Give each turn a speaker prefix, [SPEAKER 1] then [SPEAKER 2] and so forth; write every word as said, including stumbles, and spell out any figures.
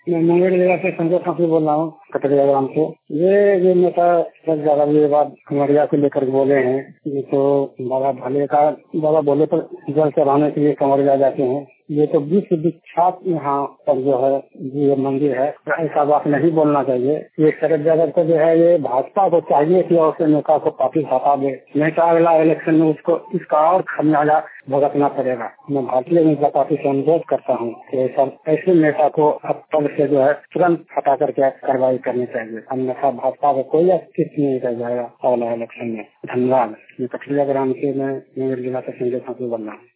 [SPEAKER 1] मैं मुंगेर जिला से संजय ठाकुर बोल रहा हूँ, कटरिया ग्राम से। ये जो नेता सब ज्यादा ये बात कमरिया को लेकर बोले हैं, ये तो बाबा भले का बाबा बोले पर जल चढ़ाने के लिए कमरिया जाते हैं। ये तो विश्व विख्यात यहाँ पर जो है ये मंदिर है, ऐसा बात नहीं बोलना चाहिए। ये शरद यादव को जो है ये भाजपा को चाहिए कि और नेता को पार्टी हटा दे, नहीं तो अगला इलेक्शन में उसको इसका और खामियाजा भुगतना पड़ेगा। मैं भारतीय जनता पार्टी से अनुरोध करता हूँ कि ऐसे नेता को अब पद से जो है तुरंत हटा करके कार्रवाई करनी चाहिए, अन्यथा भाजपा को कोई अस्तित्व नहीं रह जाएगा अगला इलेक्शन में। धन्यवाद। ये कटरिया ग्राम से मैं मुंगेर जिला से संजय ठाकुर बोल रहा हूँ।